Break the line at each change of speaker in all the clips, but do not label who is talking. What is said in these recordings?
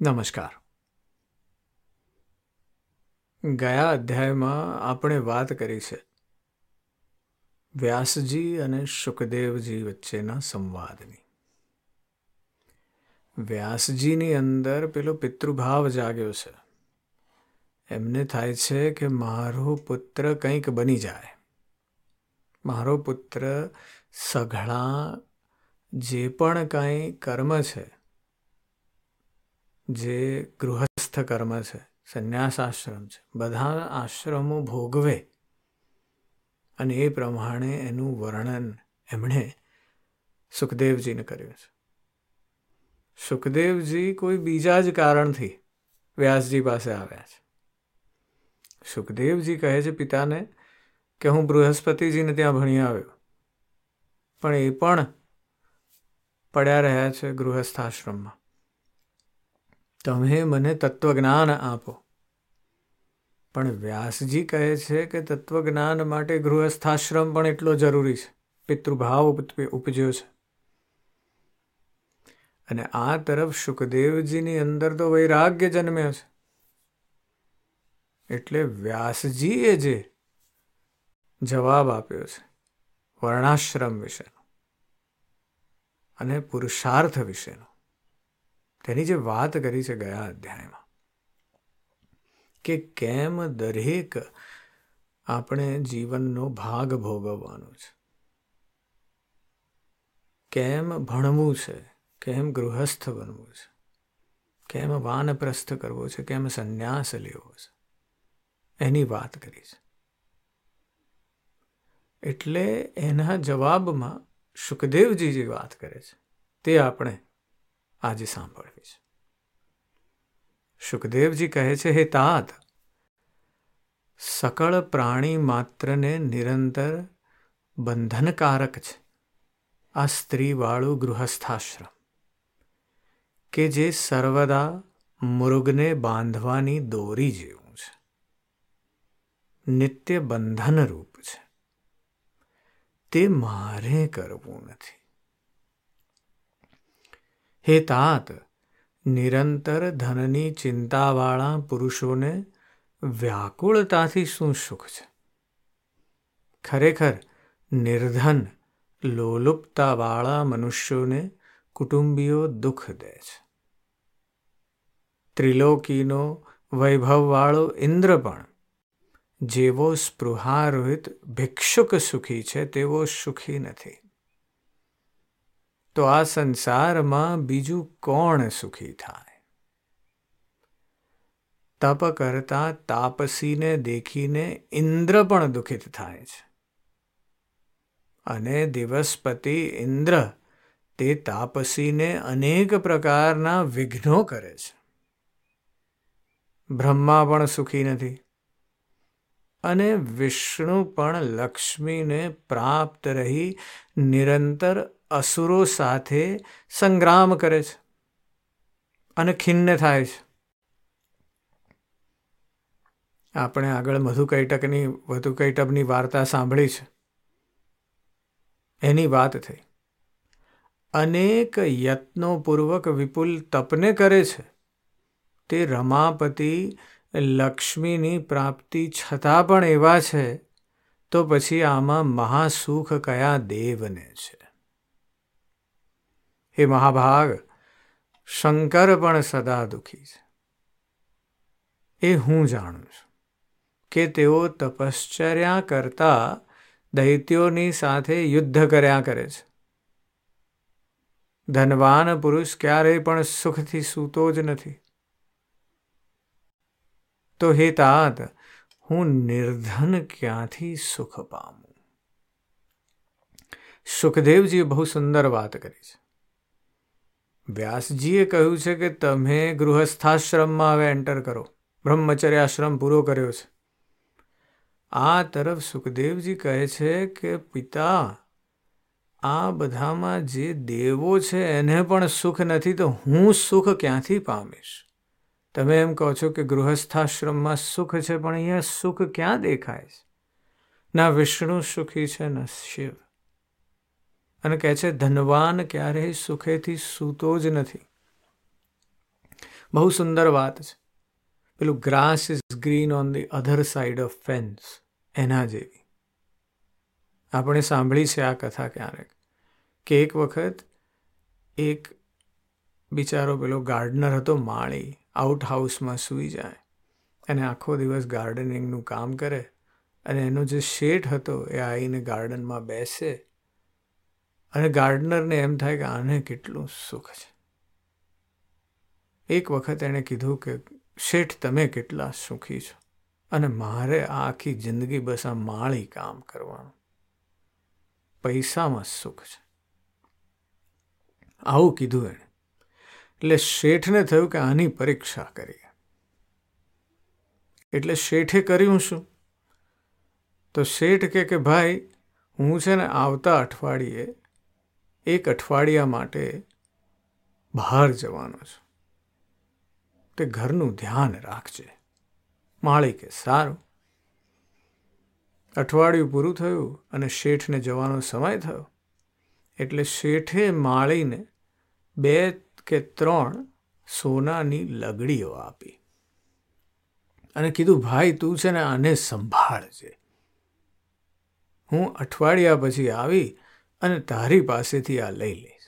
નમસ્કાર. ગયા અધ્યાયમાં આપણે વાત કરી છે વ્યાસજી અને શુકદેવજી વચ્ચેના સંવાદની. વ્યાસજીની અંદર પેલો પિતૃભાવ જાગ્યો છે. એમને થાય છે કે મારો પુત્ર કંઈક બની જાય, મારો પુત્ર સઘળા જે પણ કાંઈ કર્મ છે, જે ગૃહસ્થ કર્મ છે, સંન્યાસ આશ્રમ છે, બધા આશ્રમો ભોગવે અને એ પ્રમાણે એનું વર્ણન એમણે સુખદેવજીને કર્યું છે. સુખદેવજી કોઈ બીજા જ કારણથી વ્યાસજી પાસે આવ્યા છે. સુખદેવજી કહે છે પિતાને કે હું બૃહસ્પતિજીને ત્યાં ભણી આવ્યો, પણ એ પણ પડ્યા રહ્યા છે ગૃહસ્થાશ્રમમાં. તમે મને તત્વજ્ઞાન આપો. પણ વ્યાસજી કહે છે કે તત્વજ્ઞાન માટે ગૃહસ્થાશ્રમ પણ એટલો જરૂરી છે. પિતૃભાવ ઉપજ્યો છે. અને આ તરફ શુકદેવજીની અંદર તો વૈરાગ્ય જન્મ્યો છે. એટલે વ્યાસજીએ જે જવાબ આપ્યો છે વર્ણાશ્રમ વિશેનો અને પુરુષાર્થ વિશેનો, તેની જે વાત કરી છે ગયા અધ્યાયમાં, કે કેમ દરેક આપણે જીવનનો ભાગ ભોગવવાનો છે, કેમ ભણવું છે, કેમ ગૃહસ્થ બનવું છે, કેમ વાનપ્રસ્થ કરવો છે, કેમ સંન્યાસ લેવો છે, એની વાત કરી છે. એટલે એના જવાબમાં શુકદેવજી જે વાત કરે છે તે આપણે આજે સાંભળવી છે. શુકદેવજી કહે છે, હે તાત, સકળ પ્રાણી માત્રને નિરંતર બંધનકારક છે આ સ્ત્રીવાળું ગૃહસ્થાશ્રમ, કે જે સર્વદા મૃગને બાંધવાની દોરી જેવું છે, નિત્ય બંધનરૂપ છે. તે મારે કરવું નથી. હે તાત, નિરંતર ધનની ચિંતાવાળા પુરુષોને વ્યાકુળતાથી શું સુખ છે? ખરેખર નિર્ધન લોલુપતાવાળા મનુષ્યોને કુટુંબીઓ દુઃખ દે છે. ત્રિલોકીનો વૈભવવાળો ઇન્દ્ર પણ જેવો સ્પૃહારહિત ભિક્ષુક સુખી છે તેવો સુખી નથી. તો આ સંસારમાં બીજું કોણ સુખી થાય? તપ કરતા તાપસીને દેખીને ઇન્દ્ર પણ દુઃખિત થાય છે. અને દિવસપતિ ઇન્દ્ર તે તાપસીને અનેક પ્રકારના વિઘ્નો કરે છે. બ્રહ્મા પણ સુખી નથી. અને વિષ્ણુ પણ લક્ષ્મીને પ્રાપ્ત રહી નિરંતર અસુરો સાથે સંગ્રામ કરે છે અને ખિન્ન થાય છે. આપણે આગળ મધુકૈટભની વાર્તા સાંભળી છે. એની વાત થઈ. અનેક યત્નોપૂર્વક વિપુલ તપને કરે છે. તે રમાપતિ લક્ષ્મીની પ્રાપ્તિ છતાં પણ એવા છે, તો પછી આમાં મહાસુખ કયા દેવને છે? હે મહાભાગ, શંકર પણ સદા દુઃખી છે. એ હું જાણું છું કે તેઓ તપશ્ચર્યા કરતા દૈત્યોની સાથે યુદ્ધ કર્યા કરે છે. ધનવાન પુરુષ ક્યારેય પણ સુખથી સૂતો જ નથી. તો હે તાત, હું નિર્ધન ક્યાંથી સુખ પામું? સુખદેવજીએ બહુ સુંદર વાત કરી છે. વ્યાસજીએ કહ્યું છે કે તમે ગૃહસ્થાશ્રમમાં હવે એન્ટર કરો, બ્રહ્મચર્યાશ્રમ પૂરો કર્યો છે. આ તરફ સુખદેવજી કહે છે કે પિતા, આ બધામાં જે દેવો છે એને પણ સુખ નથી, તો હું સુખ ક્યાંથી પામીશ? તમે એમ કહો છો કે ગૃહસ્થાશ્રમમાં સુખ છે, પણ અહીંયા સુખ ક્યાં દેખાય છે? ના વિષ્ણુ સુખી છે, ના શિવ. અને કહે છે ધનવાન ક્યારેય સુખેથી સૂતો જ નથી. બહુ સુંદર વાત છે. પેલું grass is green on the other side of fence, એના જેવી. આપણે સાંભળી છે આ કથા ક્યારેક, કે એક વખત એક બિચારો પેલો ગાર્ડનર હતો, માળી, આઉટ હાઉસમાં સૂઈ જાય અને આખો દિવસ ગાર્ડનિંગનું કામ કરે, અને એનો જે શેઠ હતો એ આવીને ગાર્ડનમાં બેસે અને ગાર્ડનરને એમ થાય કે આને કેટલું સુખ છે. એક વખત એણે કીધું કે શેઠ તમે કેટલા સુખી છો, અને મારે આ આખી જિંદગી બસ આ માળી કામ કરવાનું, પૈસામાં સુખ છે. આવું કીધું એણે. એટલે શેઠને થયું કે આની પરીક્ષા કરીએ. એટલે શેઠે કર્યું શું? તો શેઠ કે ભાઈ હું છે ને આવતા અઠવાડિયે 1 અઠવાડિયા માટે બહાર જવાનો છું, તે ઘરનું ધ્યાન રાખજે. માળી કે સારું. અઠવાડિયું પૂરું થયું અને શેઠને જવાનો સમય થયો. એટલે શેઠે માળીને 2 કે 3 સોનાની લગડીઓ આપી અને કીધું ભાઈ તું છે ને આને સંભાળજે, હું અઠવાડિયા પછી આવી અને તારી પાસેથી આ લઈ લઈશ.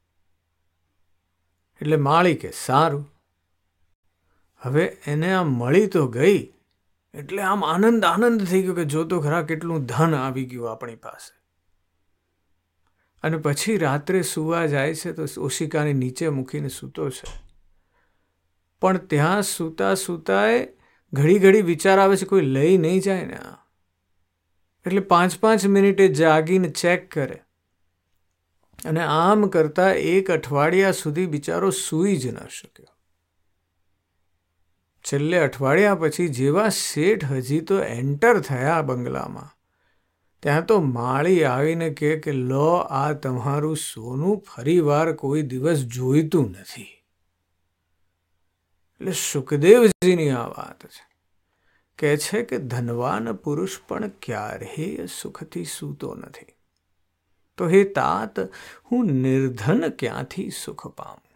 એટલે માળી કે સારું. હવે એને આ મળી તો ગઈ, એટલે આમ આનંદ થઈ ગયો કે જોતો ખરા કેટલું ધન આવી ગયું આપણી પાસે. અને પછી રાત્રે સૂવા જાય છે તો ઓશિકાની નીચે મૂકીને સૂતો છે. પણ ત્યાં સૂતા સૂતાએ ઘડી વિચાર આવે છે કોઈ લઈ નહીં જાય ને આ. એટલે 5 મિનિટે જાગીને ચેક કરે, અને આમ કરતા 1 અઠવાડિયા સુધી બિચારો સૂઈ જ ન શક્યો. છેલ્લે અઠવાડિયા પછી જેવા શેઠ હજી તો એન્ટર થયા બંગલામાં, ત્યાં તો માળી આવીને કે લો આ તમારું સોનું ફરીવાર કોઈ દિવસ જોઈતું નથી. એટલે સુખદેવજીની આ વાત છે. કહે છે કે ધનવાન પુરુષ પણ ક્યારેય સુખથી સૂતો નથી, તો હે તાત હું નિર્ધન ક્યાંથી સુખ પામું.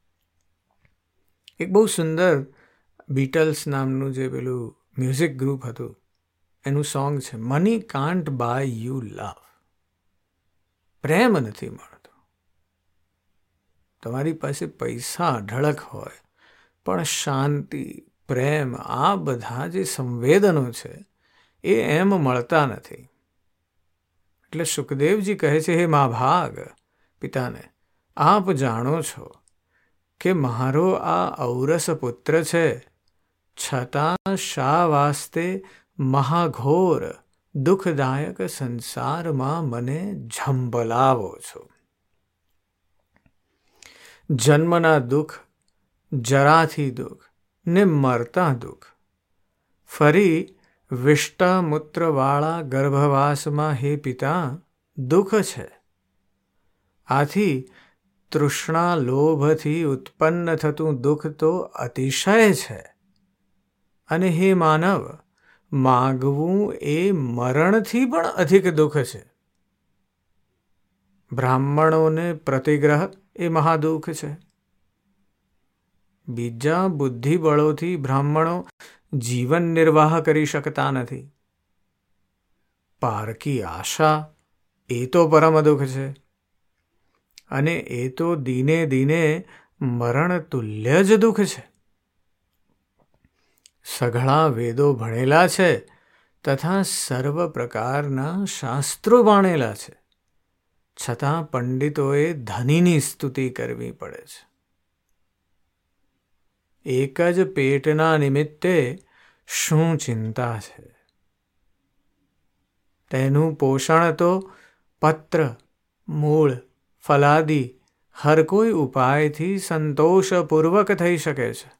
એક બહુ સુંદર બીટલ્સ નામનું જે પેલું મ્યુઝિક ગ્રુપ હતું, એનું સોંગ છે money can't buy you love. પ્રેમ નથી મળતો. તમારી પાસે પૈસા અઢળક હોય પણ શાંતિ, પ્રેમ, આ બધા જે સંવેદનો છે એ એમ મળતા નથી. એટલે સુખદેવજી કહે છે હે મહાભાગ પિતાને, આપ જાણો છો કે મારો આ ઔરસ પુત્ર છે, છતાં શા વાસ્તે મહાઘોર દુઃખદાયક સંસારમાં મને ઝંપલાવો છો. જન્મના દુઃખ, જરાથી દુઃખ ને મરતા દુઃખ, ફરી વિષ્ટા મૂત્રવાળા ગર્ભવાસમાં હે પિતા દુઃખ છે. આથી તૃષ્ણા લોભથી ઉત્પન્ન થતું દુઃખ તો અતિશય છે, અને હે માનવ માગવું એ મરણથી પણ અધિક દુઃખ છે. બ્રાહ્મણોને પ્રતિગ્રહ એ મહાદુઃખ છે. બીજા બુદ્ધિબળોથી બ્રાહ્મણો જીવન નિર્વાહ કરી શકતા નથી. પારકી આશા એ તો પરમ દુઃખ છે, અને એ તો દિને દિને મરણ તુલ્ય જ દુઃખ છે. સઘળા વેદો ભણેલા છે તથા સર્વ પ્રકારના શાસ્ત્રો ભણેલા છે, છતાં પંડિતોએ ધનીની સ્તુતિ કરવી પડે છે. એક જ પેટના નિમિત્તે શું ચિંતા છે? તેનું પોષણ તો પત્ર, મૂળ, ફલાદી હર કોઈ ઉપાયથી સંતોષપૂર્વક થઈ શકે છે.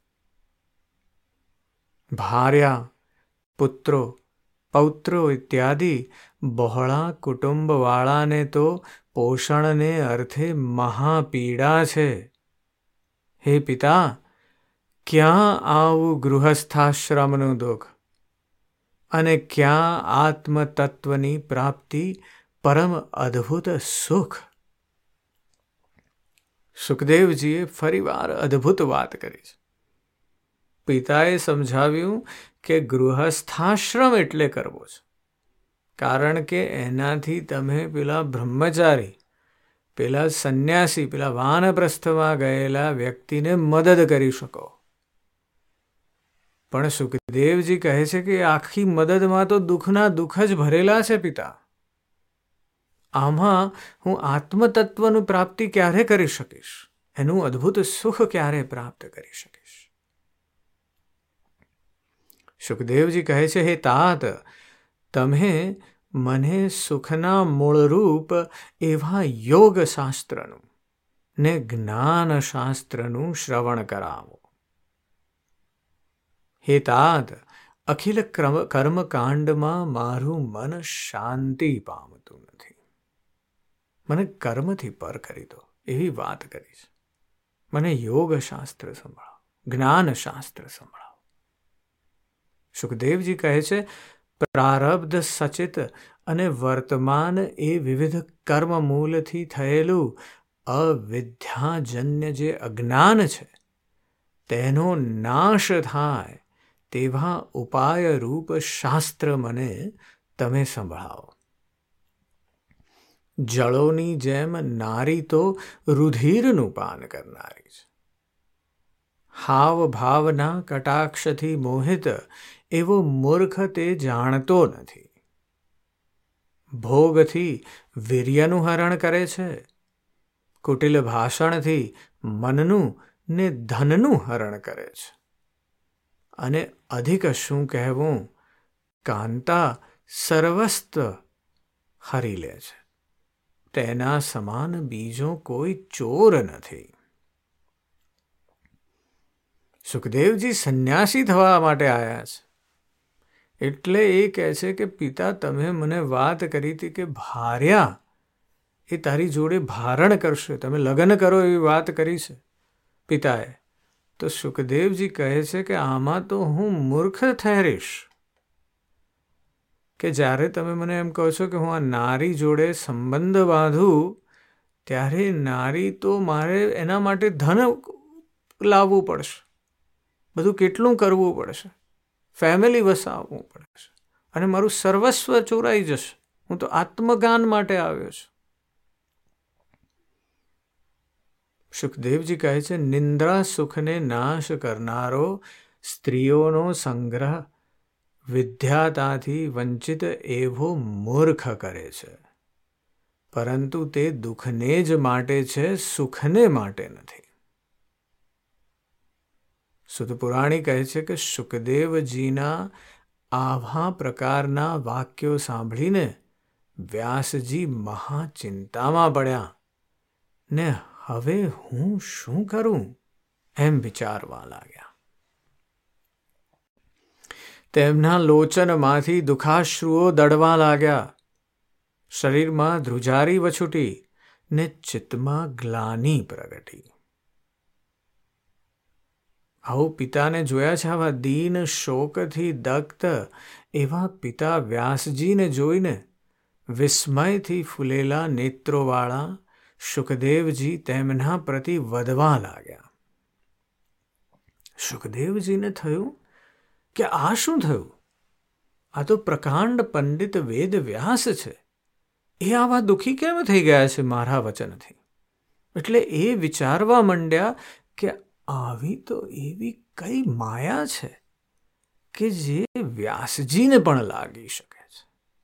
ભાર્યા, પુત્રો, પૌત્રો ઇત્યાદિ બહોળા કુટુંબવાળાને તો પોષણને અર્થે મહાપીડા છે. હે પિતા, ક્યાં આવું ગૃહસ્થાશ્રમનું દુઃખ, અને ક્યાં આત્મતત્વની પ્રાપ્તિ પરમ અદ્ભુત સુખ. સુખદેવજીએ ફરીવાર અદ્ભુત વાત કરી છે. પિતાએ સમજાવ્યું કે ગૃહસ્થાશ્રમ એટલે કરવો છે, કારણ કે એનાથી તમે પેલા બ્રહ્મચારી, પેલા સંન્યાસી, પેલા વાનપ્રસ્થમાં ગયેલા વ્યક્તિને મદદ કરી શકો. પણ સુખદેવજી કહે છે કે આખી મદદમાં તો દુઃખના દુઃખ જ ભરેલા છે પિતા. આમાં હું આત્મતત્વનું પ્રાપ્તિ ક્યારે કરી શકીશ? એનું અદ્ભુત સુખ ક્યારે પ્રાપ્ત કરી શકીશ? સુખદેવજી કહે છે, હે તાત, તમે મને સુખના મૂળરૂપ એવા યોગશાસ્ત્રનું ને જ્ઞાનશાસ્ત્રનું શ્રવણ કરાવો. હે તાત, અખિલ કર્મકાંડમાં મારું મન શાંતિ પામતું નથી. મને કર્મથી પર કરી દો એવી વાત કરીશ. મને યોગશાસ્ત્ર સંભળાવો, જ્ઞાનશાસ્ત્ર સંભળાવો. સુખદેવજી કહે છે, પ્રારબ્ધ સચિત અને વર્તમાન એ વિવિધ કર્મમૂલથી થયેલું અવિદ્યાજન્ય જે અજ્ઞાન છે તેનો નાશ થાય તેવા ઉપાય રૂપ શાસ્ત્ર મને તમે સંભળાવો. જળોની જેમ નારી તો રુધિરનું પાન કરનારી છે. હાવ ભાવના કટાક્ષથી મોહિત એવો મૂર્ખ તે જાણતો નથી. ભોગથી વીર્યનું હરણ કરે છે, કુટિલ ભાષણથી મનનું ને ધનનું હરણ કરે છે, અને અધિક શું કહેવું, કાંતા સર્વસ્વ હરી લે છે. તેના સમાન બીજો કોઈ ચોર નથી. સુખદેવજી સંન્યાસી થવા માટે આવ્યા છે. એટલે એ કહે છે કે પિતા, તમે મને વાત કરી હતી કે ભાર્યા એ તારી જોડે ભારણ કરશે, તમે લગ્ન કરો એવી વાત કરી છે પિતાએ. તો સુખદેવજી કહે છે કે આમાં તો હું મૂર્ખ ઠહેરીશ કે જ્યારે તમે મને એમ કહો છો કે હું આ નારી જોડે સંબંધ બાંધું, ત્યારે નારી તો મારે એના માટે ધન લાવવું પડશે, બધું કેટલું કરવું પડશે, ફેમિલી વસાવવું પડશે, અને મારું સર્વસ્વ ચોરાઈ જશે. હું તો આત્મગાન માટે આવ્યો છું. સુખદેવજી કહે છે, નિંદ્રા સુખને નાશ કરનારો સ્ત્રીઓનો સંગ્રહ વિદ્યાતાથી વંચિત એવો મૂર્ખ કરે છે, પરંતુ તે દુઃખને જ માટે છે, સુખને માટે નથી. સુત પુરાણી કહે છે કે સુખદેવજીના આવા પ્રકારના વાક્યો સાંભળીને વ્યાસજી મહાચિંતામાં પડ્યા ને હવે હું શું કરું એમ વિચારવા લાગ્યા. તેમના લોચનમાંથી દુઃખાશ્રુઓ દળવા લાગ્યા, શરીરમાં ધ્રુજારી વછૂટી ને ચિત્તમાં ગ્લાની પ્રગટી. આવું પિતાને જોયા છે, આવા દીન શોકથી દગ્ધ એવા પિતા વ્યાસજીને જોઈને વિસ્મયથી ફૂલેલા નેત્રોવાળા સુખદેવજી તેમના પ્રતિ વધવા લાગ્યા. સુખદેવજીને થયું કે આ શું થયું? આ તો પ્રકાંડ પંડિત વેદ વ્યાસ છે, એ આવા દુઃખી કેમ થઈ ગયા છે મારા વચનથી? એટલે એ વિચારવા માંડ્યા કે આવી તો એવી કઈ માયા છે કે જે વ્યાસજીને પણ લાગી શકે છે.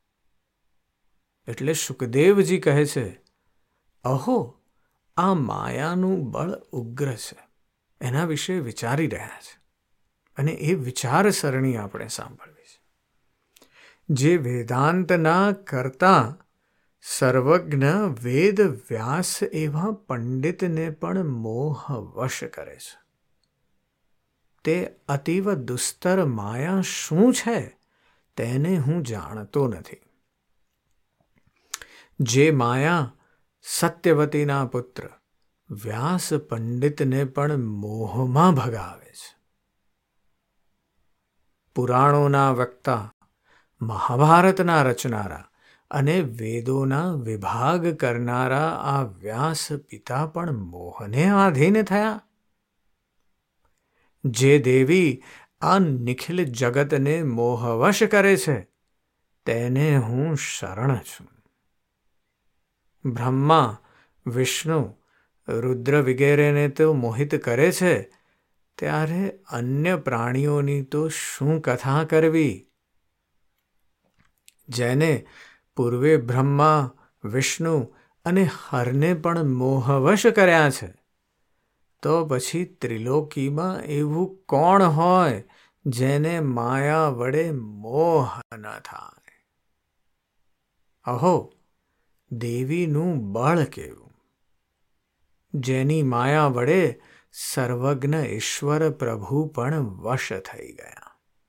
એટલે સુખદેવજી કહે છે, અહો, આ માયાનું બળ ઉગ્ર છે, એના વિશે વિચારી રહ્યા છે, અને એ વિચારસરણી આપણે સાંભળવી છે. જે વેદાંતના કરતા સર્વજ્ઞ વેદ વ્યાસ એવા પંડિતને પણ મોહવશ કરે છે. તે અતીવ દુસ્તર માયા શું છે તેને હું જાણતો નથી. જે માયા સત્યવતીના પુત્ર વ્યાસ પંડિતને પણ મોહમાં ભગાવે છે. પુરાણોના વક્તા, મહાભારતના રચનારા અને વેદોના વિભાગ કરનારા આ વ્યાસ પિતા પણ મોહને આધીન થયા. જે દેવી આ નિખિલ જગતને મોહવશ કરે છે તેને હું શરણ છું. બ્રહ્મા, વિષ્ણુ, રુદ્ર વગેરેને તો મોહિત કરે છે, ત્યારે અન્ય પ્રાણીઓની તો શું કથા કરવી? જેને પૂર્વે બ્રહ્મા, વિષ્ણુ અને હરને પણ મોહવશ કર્યા છે, તો પછી ત્રિલોકીમાં એવું કોણ હોય જેને માયા વડે મોહ ન થાય? અહો, દેવીનું બળ કેવું! જેની માયા વડે સર્વજ્ઞ ઈશ્વર પ્રભુ પણ વશ થઈ ગયા.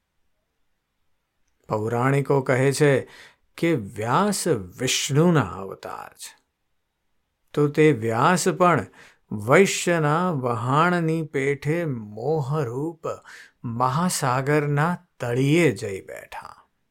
પૌરાણિકો કહે છે કે વ્યાસ વિષ્ણુના અવતાર છે, તો તે વ્યાસ પણ વૈશ્યના વહાણની પેઠે મોહરૂપ મહાસાગરના તળિયે જઈ બેઠા.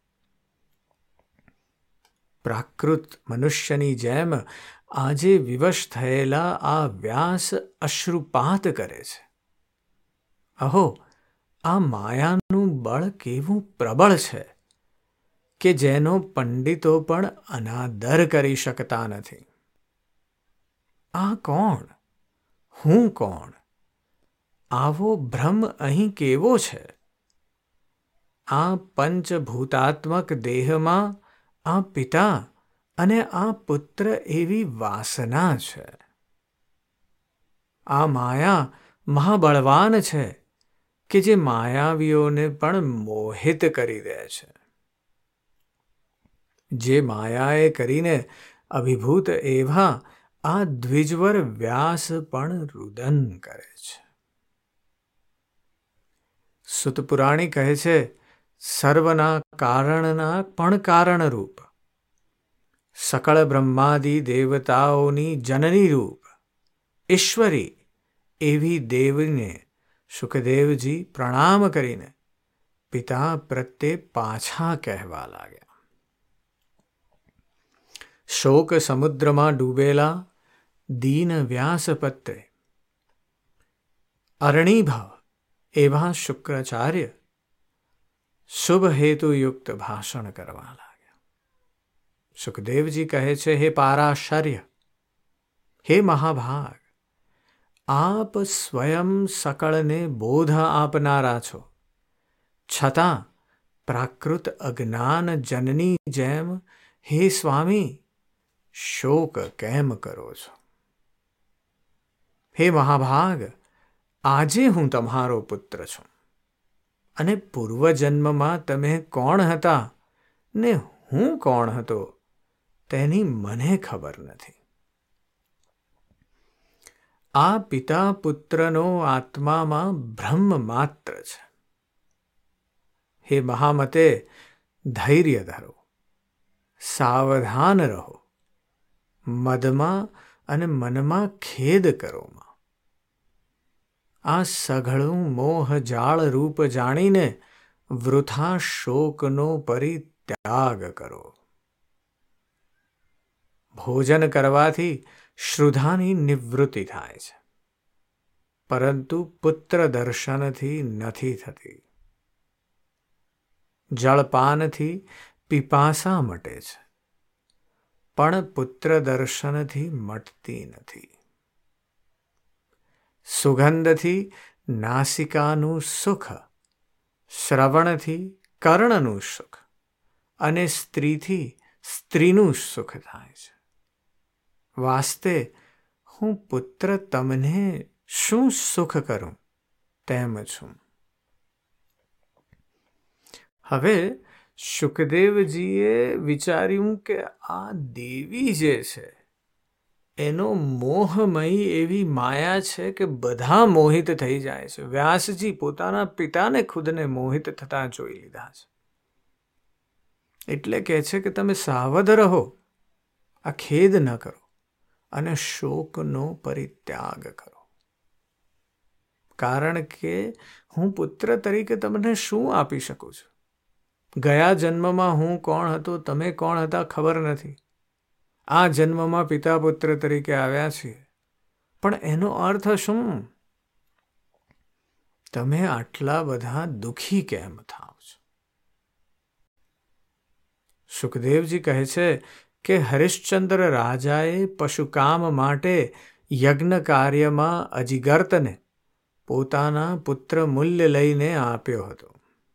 પ્રાકૃત મનુષ્યની જેમ આજે વિવશ થયેલા આ વ્યાસ અશ્રુપાત કરે છે. અહો, આ માયાનું બળ કેવું પ્રબળ છે કે જેનો પંડિતો પણ અનાદર કરી શકતા નથી. આ કોણ? હું કોણ? આવો ભ્રમ અહીં કેવો છે? આ પંચભૂતાત્મક દેહમાં આ પિતા અને આ પુત્ર એવી વાસના છે. આ માયા મહાબળવાન છે કે જે માયાવીઓને પણ મોહિત કરી દે છે. જે માયાએ કરીને અભિભૂત એવા આ દ્વિજવર વ્યાસ પણ રુદન કરે છે. સુતપુરાણી કહે છે, સર્વના કારણના પણ કારણરૂપ, સકળ બ્રહ્માદિ દેવતાઓની જનની રૂપ ઈશ્વરી એવી દેવીને સુખદેવજી પ્રણામ કરીને પિતા પ્રત્યે પાછા કહેવા લાગ્યા. શોક સમુદ્રમાં ડૂબેલા દીન વ્યાસપત્રે અરણીભવ એવા શુક્રાચાર્ય શુભ હેતુયુક્ત ભાષણ કરવા લાગ્યા. સુખદેવજી કહે છે, હે પારાશર્ય, હે મહાભાગ, આપ સ્વયં સકળને બોધ આપનારા છો, છતાં પ્રાકૃત અજ્ઞાન જનની જેમ હે સ્વામી શોક કેમ કરો છો? હે મહાભાગ, આજે હું તમારો પુત્ર છું અને પૂર્વજન્મમાં તમે કોણ હતા ને હું કોણ હતો તેની મને ખબર નથી. આ પિતા પુત્રનો આત્મામાં બ્રહ્મ માત્ર છે. હે મહામતે, ધૈર્ય ધરો, સાવધાન રહો, મદમાં અને મનમાં ખેદ કરોમાં. આ સઘળું મોહ જાળ રૂપ જાણીને વૃથા શોકનો પરિત્યાગ કરો. ભોજન કરવાથી શ્રુધાની નિવૃત્તિ થાય છે, પરંતુ પુત્ર દર્શનથી નથી થતી. જળપાનથી પિપાસા મટે છે, પણ પુત્ર દર્શનથી મટતી નથી. સુગંધથી નાસિકાનું સુખ, શ્રવણથી કર્ણનું સુખ અને સ્ત્રીથી સ્ત્રીનું સુખ થાય છે. વાસ્તે હું પુત્ર તમને શું સુખ કરું તેમ છું. હવે શુકદેવજીએ વિચાર્યું કે આ દેવી જે છે એનો મોહમયી એવી માયા છે કે બધા મોહિત થઈ જાય છે. વ્યાસજી પોતાના પિતાને ખુદને મોહિત થતા જોઈ લીધા છે. એટલે કહે છે કે તમે સાવધ રહો, આ ખેદ ન કરો અને શોકનો પરિત્યાગ કરો. કારણ કે હું પુત્ર તરીકે તમને શું આપી શકું છું? ગયા જન્મમાં હું કોણ હતો, તમે કોણ હતા ખબર નથી. આ જન્મમાં પિતા પુત્ર તરીકે આવ્યા છીએ, પણ એનો અર્થ શું? તમે આટલા બધા દુઃખી કેમ થાવ છો? સુખદેવજી કહે છે કે હરિશ્ચંદ્ર રાજાએ પશુકામ માટે યજ્ઞ કાર્યમાં અજિગર્તને પોતાના પુત્ર મૂલ્ય લઈને આપ્યો હતો.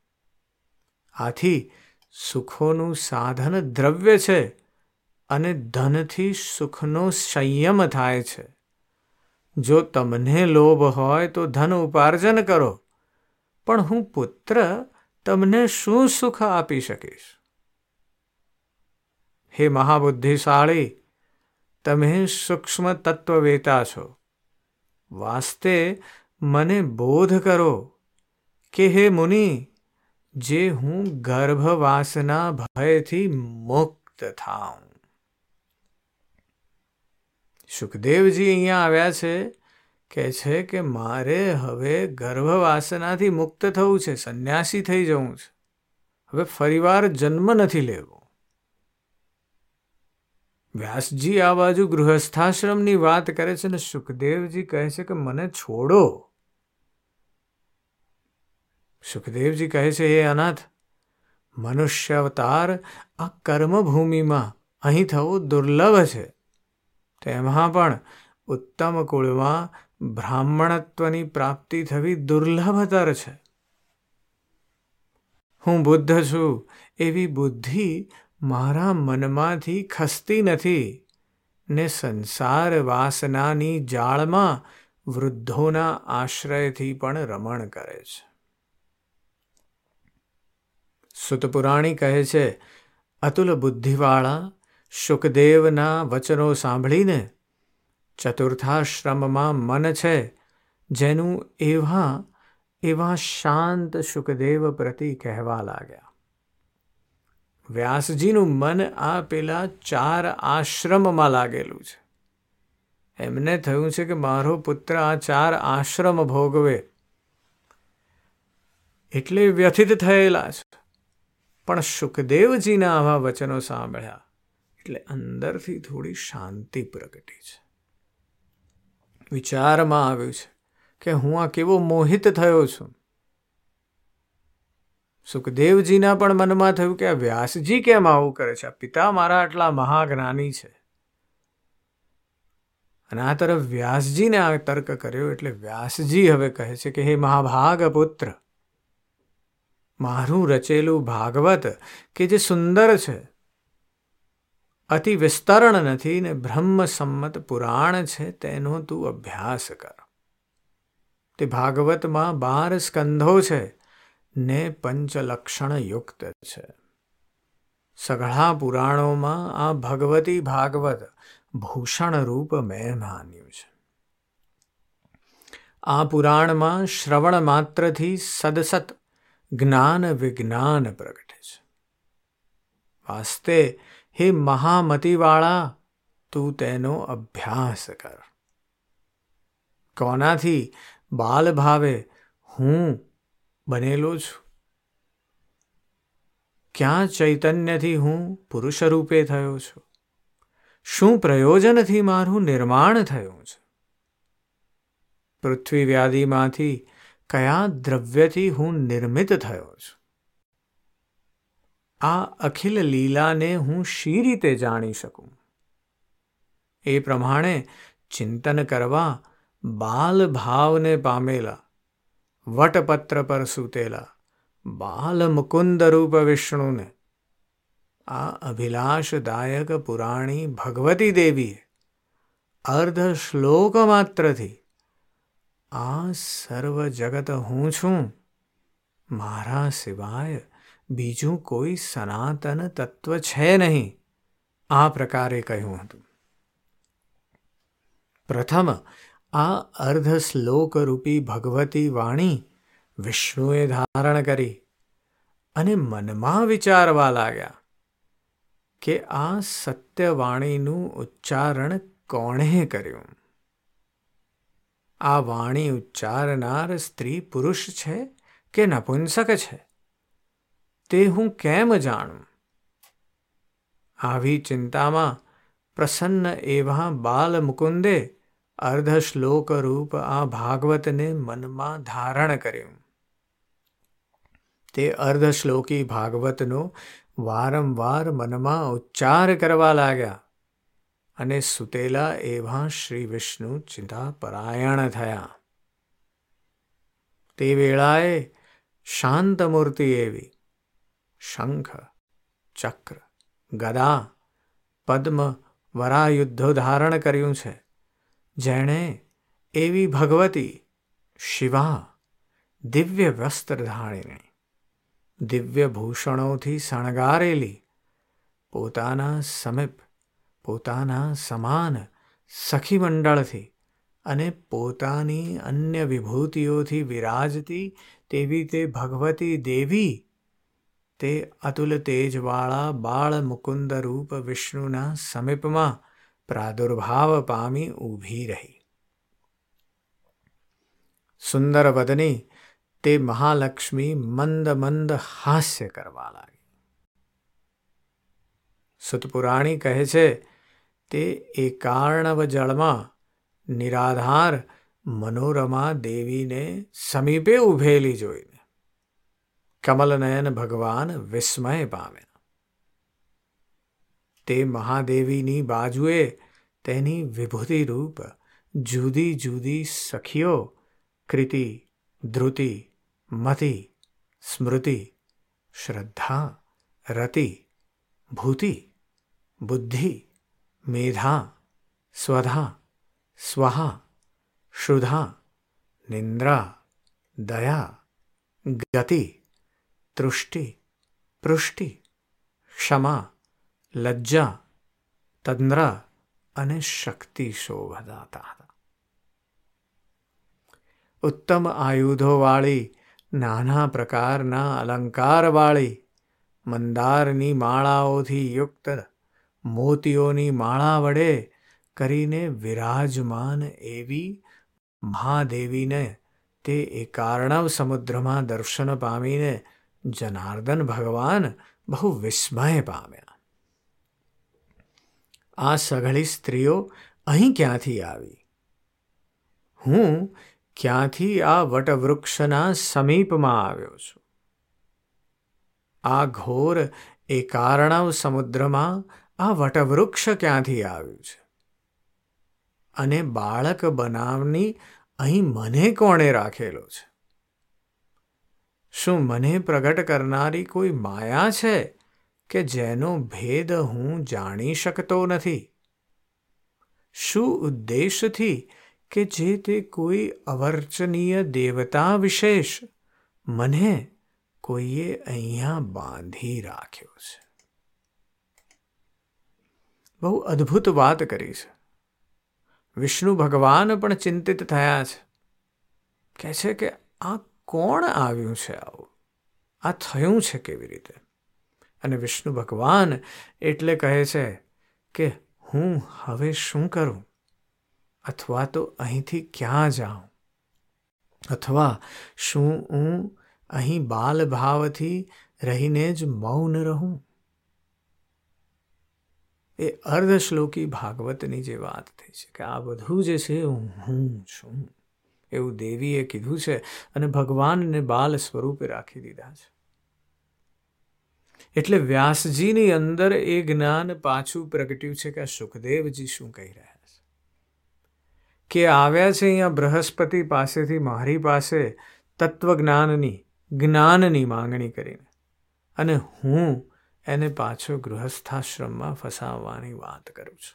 આથી સુખોનું સાધન દ્રવ્ય છે અને ધનથી સુખનો સંયમ થાય છે. જો તમને લોભ હોય તો ધન ઉપાર્જન કરો, પણ હું પુત્ર તમને શું સુખ આપી શકીશ? હે મહાબુદ્ધિશાળી, તમે સૂક્ષ્મ તત્વવેતા છો. વાસ્તે મને બોધ કરો કે હે મુનિ, જે હું ગર્ભવાસના ભયથી મુક્ત થાઉં. સુખદેવજી અહીંયા આવ્યા છે, કહે છે કે મારે હવે ગર્ભવાસનાથી મુક્ત થવું છે, સંન્યાસી થઈ જવું છે. હવે ફરીવાર જન્મ નથી લેવો. વ્યાસજી આ બાજુ ગૃહસ્થાશ્રમની વાત કરે છે ને સુખદેવજી કહે છે કે મને છોડો. સુખદેવજી કહે છે, હે અનાથ, મનુષ્ય અવતાર આ કર્મભૂમિમાં અહીં થવું દુર્લભ છે. તેમાં પણ ઉત્તમ કુળમાં બ્રાહ્મણત્વની પ્રાપ્તિ થવી દુર્લભતર છે. હું બુદ્ધ છું એવી બુદ્ધિ મારા મનમાંથી ખસતી નથી ને સંસાર વાસનાની જાળમાં વૃદ્ધોના આશ્રયથી પણ રમણ કરે છે. સુતપુરાણી કહે છે, અતુલ બુદ્ધિવાળા શુકદેવના વચનો સાંભળીને ચતુર્થાશ્રમમાં મન છે જેનું એવા શાંત શુકદેવ પ્રતિ કહેવા લાગ્યા. વ્યાસજીનું મન આ પેલા 4 આશ્રમમાં લાગેલું છે. એમને થયું છે કે મારો પુત્ર આ 4 આશ્રમ ભોગવે એટલે વ્યથિત થયેલા છે. પણ શુકદેવજીના આવા વચનો સાંભળ્યા એટલે અંદરથી થોડી શાંતિ પ્રગટી છે. વિચારમાં આવ્યું છે કે હું આ કેવો મોહિત થયો છું. સુખદેવજીના પણ મનમાં થયું કે આ વ્યાસજી કેમ આવું કરે છે? આ પિતા મારા આટલા મહાજ્ઞાની છે. અને આ તરફ વ્યાસજીને આ તર્ક કર્યો એટલે વ્યાસજી હવે કહે છે કે હે મહાભાગ પુત્ર, મારું રચેલું ભાગવત કે જે સુંદર છે, અતિ વિસ્તરણ નથી ને બ્રહ્મસંમત પુરાણ છે, તેનો તું અભ્યાસ કર. તે ભાગવતમાં 12 સ્કંધો છે ને પંચલક્ષણ યુક્ત છે. સઘળા પુરાણોમાં આ ભગવતી ભાગવત ભૂષણ રૂપ મેં માન્યું છે. આ પુરાણમાં શ્રવણ માત્રથી સદસત જ્ઞાન વિજ્ઞાન પ્રગટે છે. વાસ્તે હે મહામતીવાળા, તું તેનો અભ્યાસ કર. કોનાથી બાલ ભાવે હું બનેલો છું? ક્યાં ચૈતન્યથી હું પુરુષ રૂપે થયો છું? શું પ્રયોજનથી મારું નિર્માણ થયું છે? પૃથ્વી વ્યાધિમાંથી કયા દ્રવ્યથી હું નિર્મિત થયો છું? આ અખિલ લીલાને હું શી રીતે જાણી શકું? એ પ્રમાણે ચિંતન કરવા બાલ ભાવને પામેલા, વટપત્ર પર સૂતેલા બાલ મુકુંદ રૂપ વિષ્ણુને આ અભિલાષદાયક પુરાણી ભગવતી દેવીએ અર્ધ શ્લોક માત્રથી આ સર્વ જગત હું છું, મારા સિવાય બીજું કોઈ સનાતન તત્વ છે નહીં, આ પ્રકારે કહ્યું હતું. પ્રથમ આ અર્ધ શ્લોક રૂપી ભગવતી વાણી વિષ્ણુએ ધારણ કરી અને મનમાં વિચારવા લાગ્યા કે આ સત્યવાણીનું ઉચ્ચારણ કોણે કર્યું? આ વાણી ઉચ્ચારનાર સ્ત્રી પુરુષ છે કે નપુંસક છે તે હું કેમ જાણું? આવી ચિંતામાં પ્રસન્ન એવા બાલ મુકુંદે અર્ધ શ્લોક રૂપ આ ભાગવતને મનમાં ધારણ કર્યું. તે અર્ધ શ્લોકી ભાગવતનો વારંવાર મનમાં ઉચ્ચાર કરવા લાગ્યા અને સુતેલા એવા શ્રી વિષ્ણુ ચિંતાપરાયણ થયા. તે વેળાએ શાંત મૂર્તિ એવી શંખ, ચક્ર, ગદા, પદ્મ, વરાયુદ્ધો ધારણ કર્યું છે. જેણે એવી ભગવતી શિવા દિવ્ય વસ્ત્ર ધારીને દિવ્ય ભૂષણોથી શણગારેલી પોતાના સમીપ પોતાના સમાન સખી મંડળથી અને પોતાની અન્ય વિભૂતિઓથી વિરાજતી તેવી તે ભગવતી દેવી તે અતુલ તેજવાળા બાળ મુકુંદ રૂપ વિષ્ણુના સમીપમાં પ્રાદુર્ભાવ પામી ઊભી રહી. સુંદર વદની તે મહાલક્ષ્મી મંદ મંદ હાસ્ય કરવા લાગી. સુતપુરાણી કહે છે તે એકાર્ણવ જળમાં નિરાધાર મનોરમા દેવીને સમીપે ઊભેલી જોઈને કમલનયન ભગવાન વિસ્મય પામ્યા. તે મહાદેવીની બાજુએ તેની વિભૂતિ રૂપ જુદી જુદી સખીઓ કૃતિ, ધૃતિ, મતિ, સ્મૃતિ, શ્રદ્ધા, રતિ, ભૂતિ, બુદ્ધિ, મેધા, સ્વધા, સ્વહા, શુધા, નિંદ્રા, દયા, ગતિ, તૃષ્ટિ, પૃષ્ટિ, ક્ષમા, લજ્જા, તંદ્ર અને શક્તિ શોભદાતા હતા. ઉત્તમ આયુધોવાળી, નાના પ્રકારના અલંકારવાળી, મંદારની માળાઓથી યુક્ત મોતીઓની માળા વડે કરીને વિરાજમાન એવી મહાદેવીને તે એકાર્ણવ સમુદ્રમાં દર્શન પામીને જનાર્દન ભગવાન બહુ વિસ્મય પામ્યા. આ સઘળી સ્ત્રીઓ અહીં ક્યાંથી આવી? હું ક્યાંથી આ વટવૃક્ષના સમીપમાં આવ્યો છું? આ ઘોર એકાર્ણવ સમુદ્રમાં આ વટવૃક્ષ ક્યાંથી આવ્યું છે? અને બાળક બનાવની અહીં મને કોણે રાખેલો છે? શું મને પ્રગટ કરનારી કોઈ માયા છે કે જેનો ભેદ હું જાણી શકતો નથી? શું ઉદ્દેશથી કે જે તે કોઈ અવર્ચનીય દેવતા વિશેષ મને કોઈએ અહીંયા બાંધી રાખ્યો છે? બહુ અદ્ભુત વાત કરી છે. વિષ્ણુ ભગવાન પણ ચિંતિત થયા છે. કહે છે કે આ કોણ આવ્યું છે? આવું આ થયું છે કેવી રીતે? અને વિષ્ણુ ભગવાન એટલે કહે છે કે હું હવે શું કરું? અથવા તો અહીંથી ક્યાં જાઉં? અથવા શું હું અહીં બાલ ભાવથી રહીને જ મૌન રહું? એ અર્ધશ્લોકી ભાગવતની જે વાત થઈ છે કે આ બધું જે છે હું છું એવું દેવીએ કીધું છે અને ભગવાનને બાલ સ્વરૂપે રાખી દીધા છે. એટલે વ્યાસજીની અંદર એ જ્ઞાન પાછું પ્રગટ્યું છે કે આ સુખદેવજી શું કહી રહ્યા છે કે આવ્યા છે અહીંયા બૃહસ્પતિ પાસેથી મારી પાસે જ્ઞાનની માંગણી કરીને અને હું એને પાછો ગૃહસ્થાશ્રમમાં ફસાવવાની વાત કરું છું.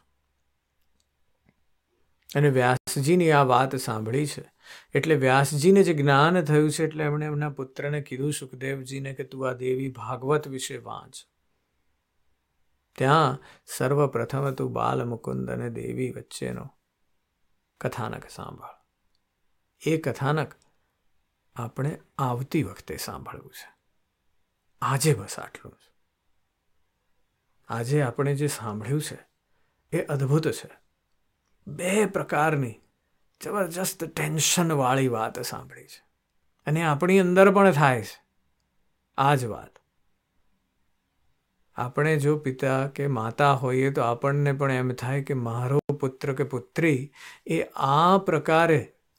અને વ્યાસજીની આ વાત સાંભળી છે એટલે વ્યાસજીને જે જ્ઞાન થયું છે એટલે એમણે એમના પુત્રને કીધું સુખદેવજીને કે તું આ દેવી ભાગવત વિશે વાંચ. ત્યાં સર્વપ્રથમ તું બાલ મુકુંદ અને દેવી વચ્ચેનો કથાનક સાંભળ. એ કથાનક આપણે આવતી વખતે સાંભળવું છે. આજે બસ આટલું જ. આજે આપણે જે સાંભળ્યું છે એ અદ્ભુત છે. બે પ્રકારની જબરજસ્ત ટેન્શનવાળી વાત સાંભળી છે અને આપણી અંદર પણ થાય છે આ જ વાત. આપણે જો પિતા કે માતા હોઈએ તો આપણને પણ એમ થાય કે મારો પુત્ર કે પુત્રી એ આ પ્રકારે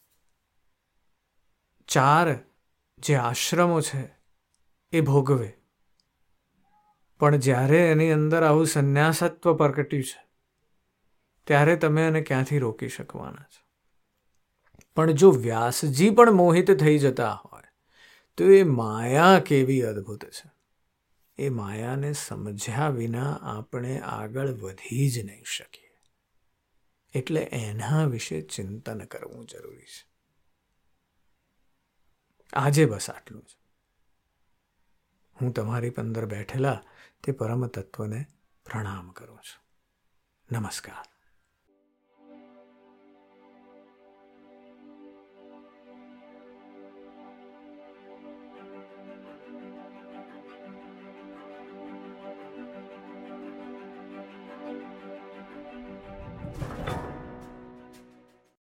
4 જે આશ્રમો છે એ ભોગવે, પણ જ્યારે એની અંદર આવું સંન્યાસત્વ પ્રગટ્યું છે ત્યારે તમે એને ક્યાંથી રોકી શકવાના છો? પણ જો વ્યાસજી પણ મોહિત થઈ જતા હોય તો એ માયા કેવી અદ્ભુત છે. એ માયાને સમજ્યા વિના આપણે આગળ વધી જ નહીં શકીએ. એટલે એના વિશે ચિંતન કરવું જરૂરી છે. આજે બસ આટલું જ. હું તમારી અંદર બેઠેલા તે પરમ તત્વને પ્રણામ કરું છું. નમસ્કાર.